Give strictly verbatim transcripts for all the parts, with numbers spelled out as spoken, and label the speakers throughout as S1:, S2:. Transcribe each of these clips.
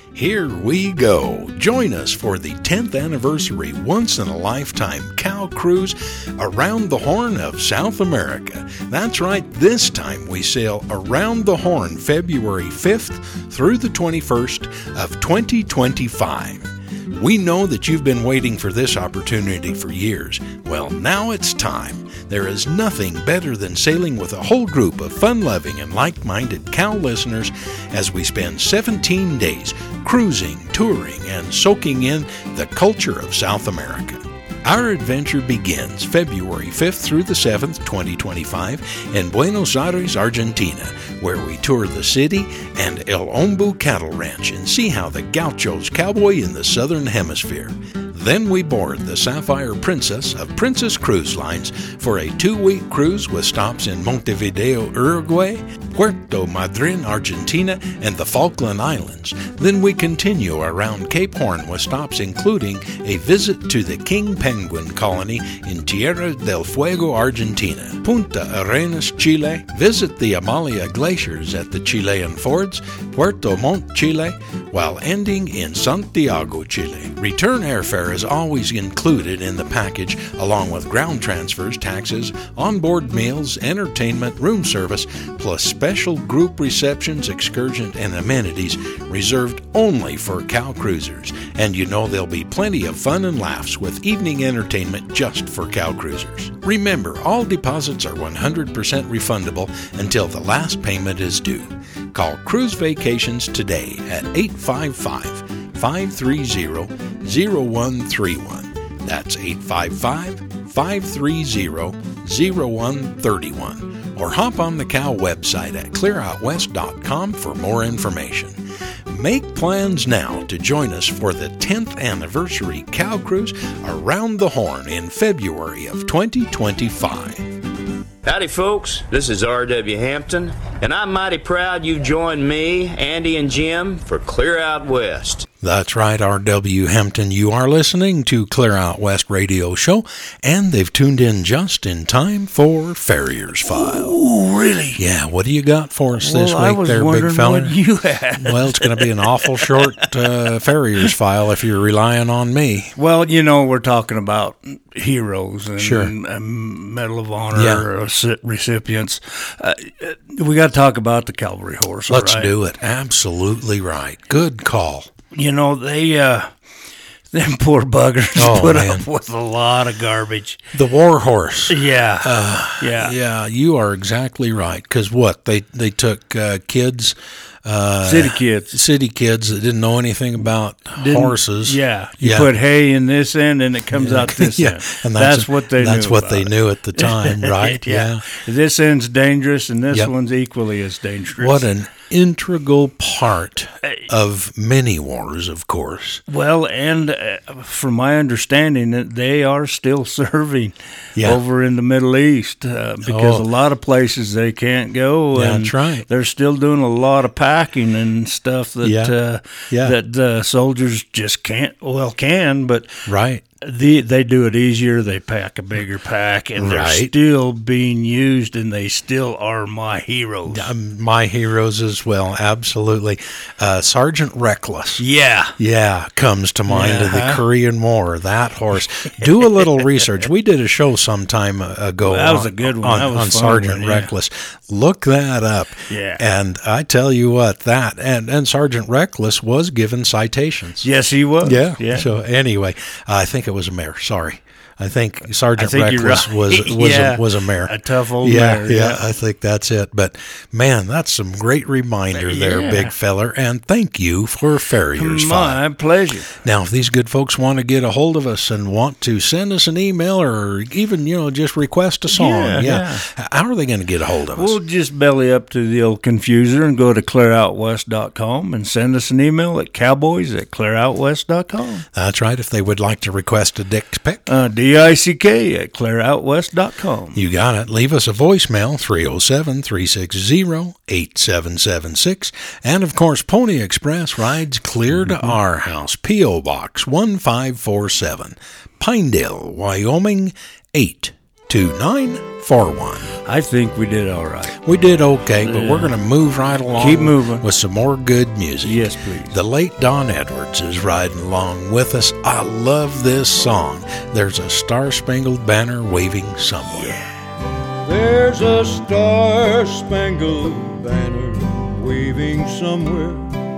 S1: Here we go. Join us for the tenth anniversary once-in-a-lifetime cow cruise around the Horn of South America. That's right, this time we sail around the Horn February fifth through the twenty-first of twenty twenty-five. We know that you've been waiting for this opportunity for years. Well, now it's time. There is nothing better than sailing with a whole group of fun-loving and like-minded cow listeners as we spend seventeen days cruising, touring, and soaking in the culture of South America. Our adventure begins February fifth through the seventh, twenty twenty-five, in Buenos Aires, Argentina, where we tour the city and El Ombu Cattle Ranch and see how the gauchos cowboy in the Southern Hemisphere. Then we board the Sapphire Princess of Princess Cruise Lines for a two-week cruise with stops in Montevideo, Uruguay, Puerto Madryn, Argentina, and the Falkland Islands. Then we continue around Cape Horn with stops including a visit to the King Penguin Colony in Tierra del Fuego, Argentina, Punta Arenas, Chile, visit the Amalia Glaciers at the Chilean Fords, Puerto Montt, Chile, while ending in Santiago, Chile. Return airfare is always included in the package, along with ground transfers, taxes, onboard meals, entertainment, room service, plus special group receptions, excursions, and amenities reserved only for cow cruisers. And you know there'll be plenty of fun and laughs with evening entertainment just for cow cruisers. Remember, all deposits are one hundred percent refundable until the last payment is due. Call Cruise Vacations today at eight five five, five three zero, zero one three one. That's eight five five, five three zero, zero one three one. Or hop on the cow website at clear out west dot com for more information. Make plans now to join us for the tenth anniversary cow cruise around the Horn in February of twenty twenty-five.
S2: Howdy folks, this is R W Hampton, and I'm mighty proud you joined me, Andy and Jim, for Clear Out West.
S1: That's right, R W Hampton. You are listening to Clear Out West Radio Show, and they've tuned in just in time for Farrier's File.
S3: Oh, really?
S1: Yeah, what do you got for us
S3: well,
S1: this week
S3: I was
S1: there,
S3: wondering
S1: big fella?
S3: What you had.
S1: Well, it's going to be an awful short uh, Farrier's File if you're relying on me.
S3: Well, you know, we're talking about heroes and,
S1: sure.
S3: and, and Medal of Honor
S1: yeah.
S3: recipients. Uh, we got to talk about the cavalry horse.
S1: Let's
S3: right?
S1: do it. Absolutely right. Good call.
S3: You know, they, uh, them poor buggers
S1: oh,
S3: put
S1: man.
S3: up with a lot of garbage.
S1: The war horse.
S3: Yeah.
S1: Uh,
S3: yeah.
S1: Yeah, you are exactly right. Because what? They, they took uh, kids... Uh,
S3: city kids.
S1: City kids that didn't know anything about
S3: didn't,
S1: horses.
S3: Yeah. You
S1: yeah.
S3: put hay in this end and it comes
S1: yeah.
S3: out this
S1: yeah.
S3: end.
S1: And that's,
S3: that's what they
S1: that's
S3: knew
S1: what
S3: about
S1: they
S3: it.
S1: knew at the time, right?
S3: yeah. yeah. This end's dangerous and this
S1: yep.
S3: one's equally as dangerous.
S1: What an integral part of many wars, of course.
S3: Well, and uh, from my understanding, that they are still serving
S1: yeah.
S3: over in the Middle East uh, because
S1: oh.
S3: a lot of places they can't go. And
S1: that's right.
S3: They're still doing a lot of packing and stuff that
S1: yeah.
S3: Uh,
S1: yeah.
S3: that uh, soldiers just can't. Well, can but
S1: right.
S3: The, they do it easier. They pack a bigger pack, and they're
S1: right.
S3: still being used, and they still are my heroes.
S1: Um, my heroes as well, absolutely. Uh, Sergeant Reckless.
S3: Yeah.
S1: Yeah, comes to mind
S3: yeah.
S1: of the Korean War, that horse. Do a little research. We did a show some time ago
S3: well, that was
S1: on,
S3: a good one.
S1: on,
S3: that was
S1: on
S3: fun
S1: Sergeant
S3: one, yeah.
S1: Reckless. Look that up.
S3: Yeah.
S1: And I tell you what, that, and, and Sergeant Reckless was given citations.
S3: Yes, he was.
S1: Yeah.
S3: yeah.
S1: So anyway, I think it was a mare. Sorry. I think Sergeant
S3: I think
S1: Reckless
S3: right.
S1: was was
S3: yeah.
S1: a, was a mare.
S3: A tough old
S1: yeah,
S3: mare.
S1: Yeah,
S3: yeah,
S1: I think that's it. But, man, that's some great reminder
S3: yeah.
S1: there, big feller. And thank you for Farrier's File.
S3: My pleasure.
S1: Now, if these good folks want to get a hold of us and want to send us an email or even, you know, just request a song,
S3: yeah,
S1: yeah.
S3: yeah.
S1: how are they going to get a hold of us?
S3: We'll just belly up to the old confuser and go to clear out west dot com and send us an email at cowboys at clear out west dot com.
S1: That's right, if they would like to request a dick pic.
S3: Uh, D I C K at clear out west dot com.
S1: You got it. Leave us a voicemail, three oh seven, three six zero, eight seven seven six. And, of course, Pony Express rides clear to mm-hmm. our house, P O. Box one five four seven, Pinedale, Wyoming, eight two nine four one.
S3: I think we did all right.
S1: We did okay, but we're going to move right along.
S3: Keep moving.
S1: With some more good music.
S3: Yes, please.
S1: The late Don Edwards is riding along with us. I love this song. There's a star-spangled banner waving somewhere.
S3: Yeah.
S4: There's a star-spangled banner waving somewhere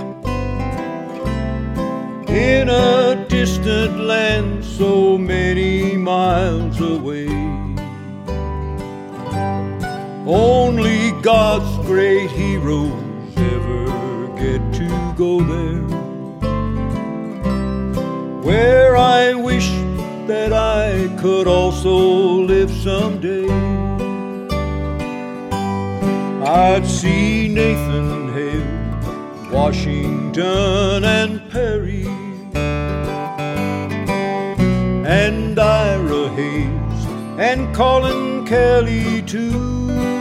S4: in a distant land so many miles away. Only God's great heroes ever get to go there, where I wish that I could also live someday. I'd see Nathan Hale, Washington and Perry, and Ira Hayes and Colin Kelly too.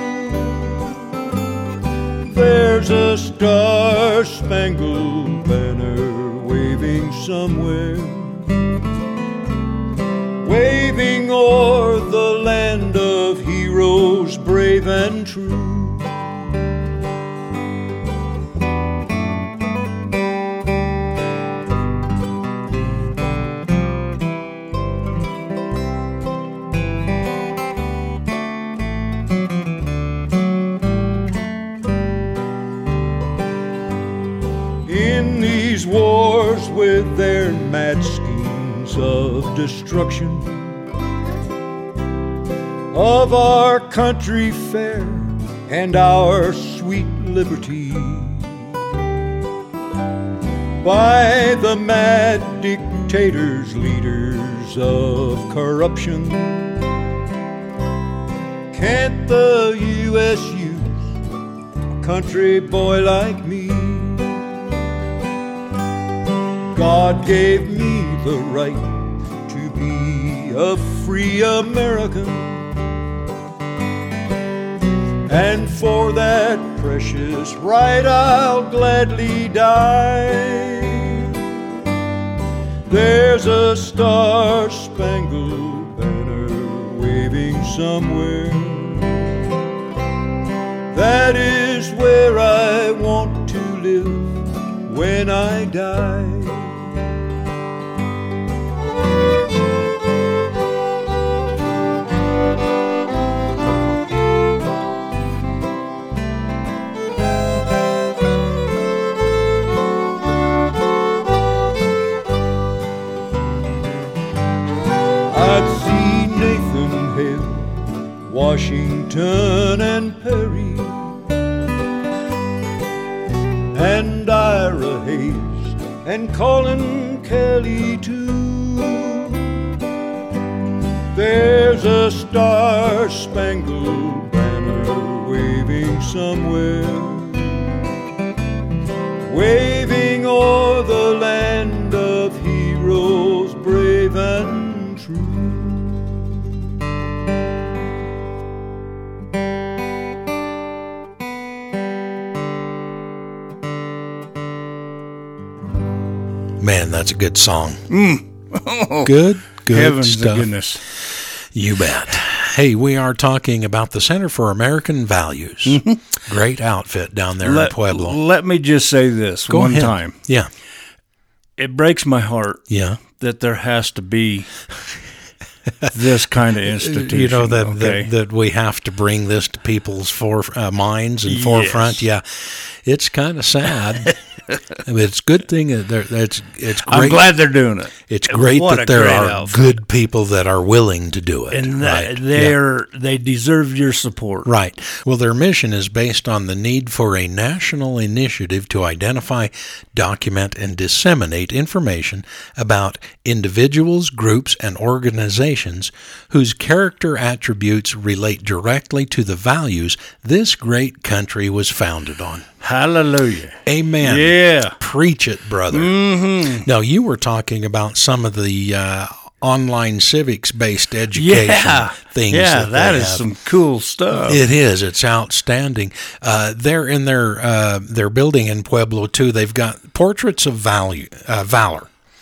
S4: There's a star-spangled banner waving somewhere, waving o'er the land of heroes brave and true. Wars with their mad schemes of destruction of our country fair and our sweet liberty, by the mad dictators, leaders of corruption, can't the U S use a country boy like me? God gave me the right to be a free American, and for that precious right I'll gladly die. There's a star-spangled banner waving somewhere, that is where I want to live when I die. Washington and Perry, and Ira Hayes and Colin Kelly too. There's a star-spangled banner waving somewhere, waving o'er the land of heroes brave and true.
S1: Man, that's a good song.
S3: Mm. Oh,
S1: good, good
S3: heavens
S1: stuff.
S3: To goodness.
S1: You bet. Hey, we are talking about the Center for American Values. Mm-hmm. Great outfit down there
S3: let,
S1: in Pueblo.
S3: Let me just say this
S1: Go
S3: one
S1: ahead.
S3: time.
S1: Yeah.
S3: It breaks my heart
S1: yeah.
S3: that there has to be this kind of institution.
S1: You know, that,
S3: okay?
S1: that that we have to bring this to people's fore, uh, minds and forefront.
S3: Yes.
S1: Yeah. It's kind of sad. I mean, it's a good thing that they're, it's it's great.
S3: I'm glad they're doing it.
S1: It's great
S3: What
S1: that
S3: a
S1: there
S3: great
S1: are
S3: outfit.
S1: good people that are willing to do it.
S3: And
S1: right?
S3: that they're they deserve your support.
S1: Right. Well, their mission is based on the need for a national initiative to identify, document, and disseminate information about individuals, groups, and organizations whose character attributes relate directly to the values this great country was founded on.
S3: Hallelujah.
S1: Amen.
S3: Yeah.
S1: Preach it, brother.
S3: Mm-hmm.
S1: Now, you were talking about some of the uh, online civics-based education
S3: yeah.
S1: things.
S3: Yeah,
S1: that,
S3: that
S1: they
S3: is
S1: have.
S3: some cool stuff.
S1: It is. It's outstanding. Uh, they're in their uh, their building in Pueblo, too. They've got portraits of value, uh, valor.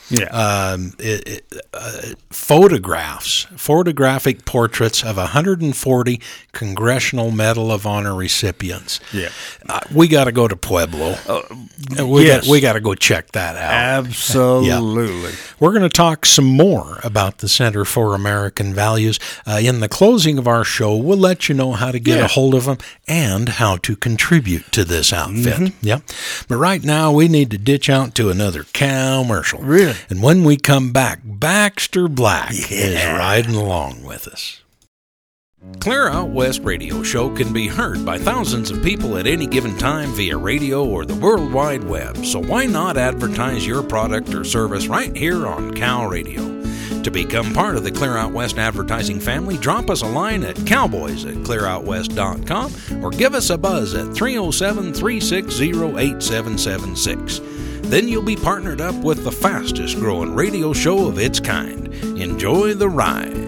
S3: Yeah.
S1: Um, it, it, uh, photographs, photographic portraits of one hundred forty Congressional Medal of Honor recipients.
S3: Yeah.
S1: Uh, we got to go to Pueblo.
S3: Uh,
S1: we
S3: yes.
S1: got we got to go check that out.
S3: Absolutely.
S1: Yeah. We're going to talk some more about the Center for American Values. Uh, in the closing of our show, we'll let you know how to get
S3: Yeah.
S1: a hold of them and how to contribute to this outfit.
S3: Mm-hmm.
S1: Yeah. But right now, we need to ditch out to another commercial.
S3: Really?
S1: And when we come back, Baxter Black
S3: Yeah.
S1: is riding along with us. Clear Out West Radio Show can be heard by thousands of people at any given time via radio or the World Wide Web, so why not advertise your product or service right here on Cal Radio? To become part of the Clear Out West advertising family, drop us a line at cowboys at clear out west dot com or give us a buzz at three oh seven, three six oh, eight seven seven six. Then you'll be partnered up with the fastest growing radio show of its kind. Enjoy the ride.